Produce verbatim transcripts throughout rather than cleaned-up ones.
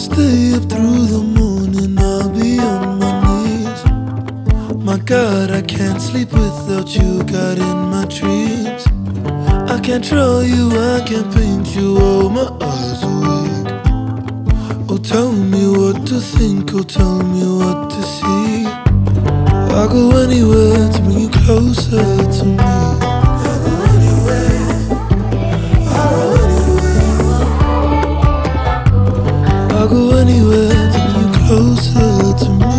stay up through the morning, I'll be on my knees. My God, I can't sleep without you, God, in my dreams. I can't draw you, I can't paint you, oh, my eyes are weak. Oh, tell me what to think, oh, tell me what to see. I'll go anywhere to bring you closer to me. I'll go anywhere to bring you closer to me.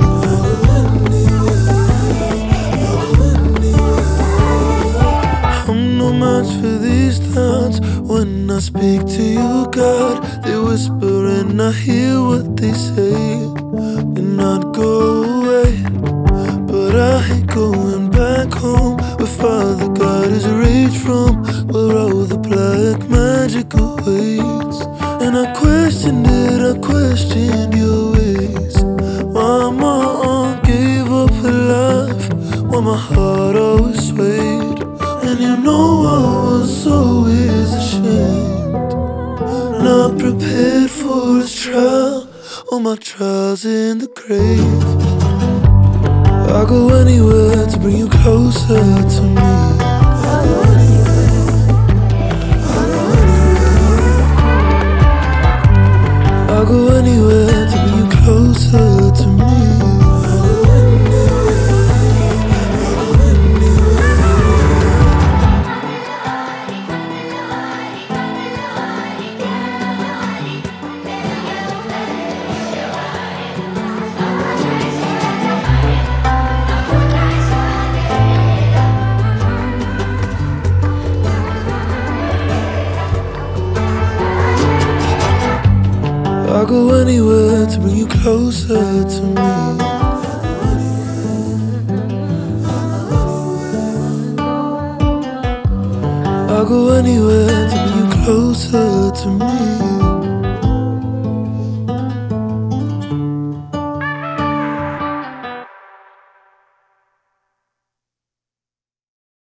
I'm no match for these thoughts. When I speak to you, God, they whisper and I hear what they say. And not go away, but I hate going back home, where Father God is raised from, where all the black magic awaits. And I questioned it, I questioned your ways. Why my aunt gave up her life, why my heart always swayed. And you know I was always ashamed, not prepared for his trial, all my trials in the grave. I'll go anywhere to bring you closer to me. I'll go anywhere to bring you closer to me. I'll go anywhere to bring you closer to me. I'll go anywhere to bring you closer to me.